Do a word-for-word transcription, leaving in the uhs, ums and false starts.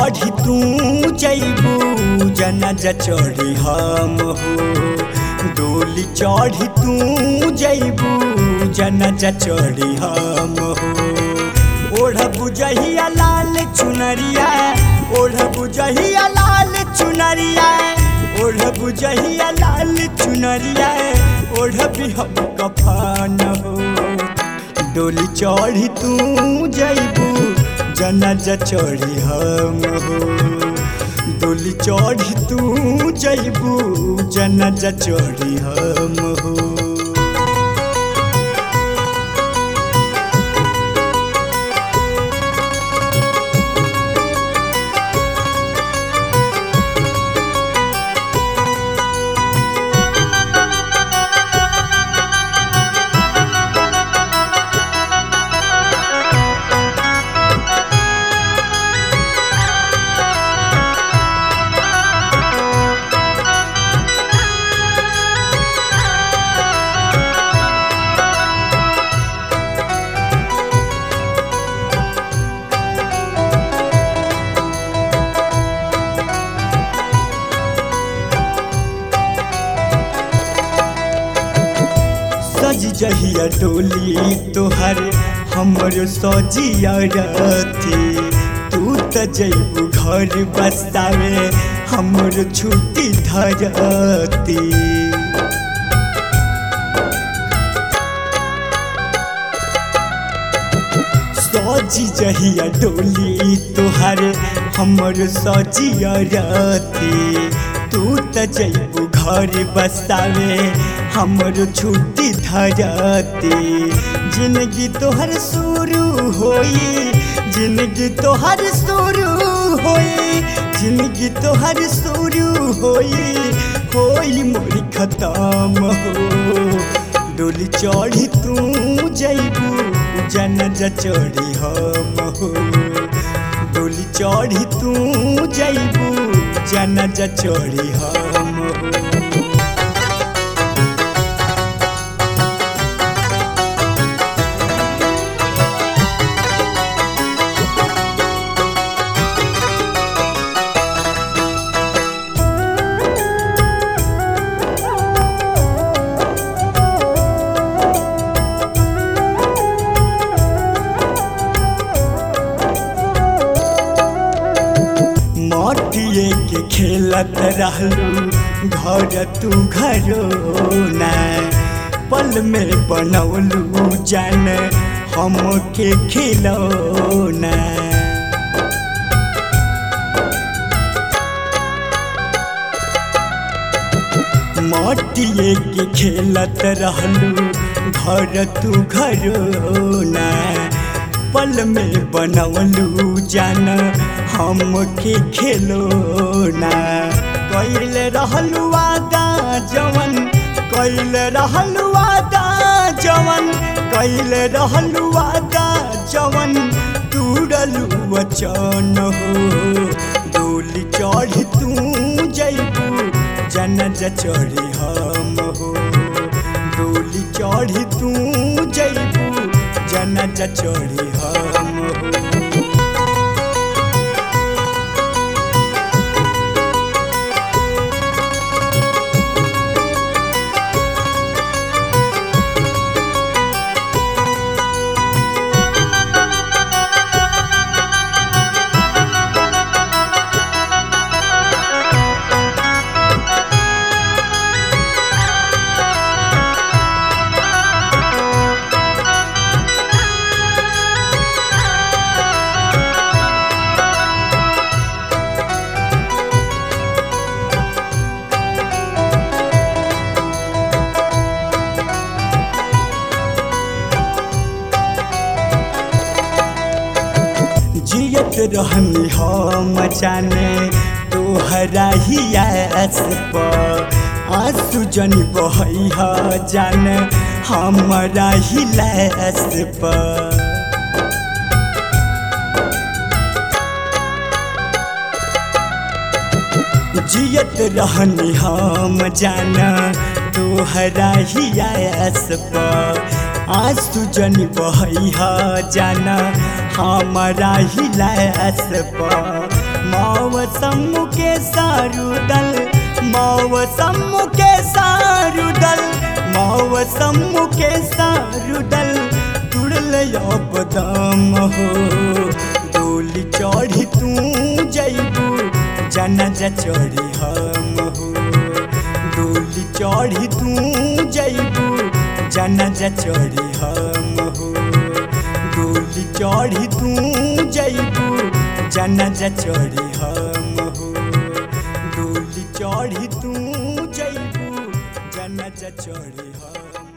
चढ़ी तू जैबू जनाजा चढ़ी हम हो डोली चढ़ी तू जैबू जनाजा चढ़ी हम हो ओढ़ बुझहिया लाल चुनरिया ओढ़ बुझहिया लाल चुनरिया ओढ़ बुझहिया लाल चुनरिया ओढ़ भी हम कफन हो डोली चढ़ी तू जैबू जनाजा चढ़ी हम हो डोली चढ़ी तू जैबू जनाजा चढ़ी हम हो। सज जहिया डोली तोहर हमर सजिया रथी तू त जैबू घर बसावे हमर छुट्टी धरती सज जहिया डोली तोहर हमर सजिया रथी तू त जैबू घर बसावे हमर छुट्टी धरती जिंदगी तोहर शुरू होई जिंदगी तोहर शुरू होई जिंदगी तोहर शुरू होई होई मोरी खत्म हो डोली चढ़ी तू जैबू जनाजा चढ़ी हम हो डोली चढ़ी तू जैबू जनाजा चढ़ी हम हो। मटिए के खेलत रहलू घर तू घरोना पल में बनौलू जान हम के खिलौना मटिए के खेलत रहलू घर तू घरोना पल में बनौलू जान हम के खेलोना कैल रहलू वादा जवन कैल रहलू वादा जवन कैल रहलू वादा जवन टूटलू वचन हो डोली चढ़ी तू जैबू जनाजा चढ़ी हम हो डोली चढ़ी तू जैबू जनाजा चढ़ी हम हो। जियत रहनी हम जाने तोहरा ही आस पर आंसू जन बहई जान हमारा ही लाश पर जियत रहनी हम जाना तोहरा ही आस पर आंसू जन बहई जाना हमारा ही लाश पर मौसम के सारुदल मौसम के सारुदल मौसम के सारुदल तुड़ल अब दम हो डोली चढ़ी तू जैबू जनाजा चढ़ी हम हो डोली चढ़ी तू जैबू जनाजा चढ़ी हम हो डोली चढ़ी तू जैबू जनाजा चढ़ी हम हो डोली चढ़ी तू जैबू जनाजा चढ़ी हम।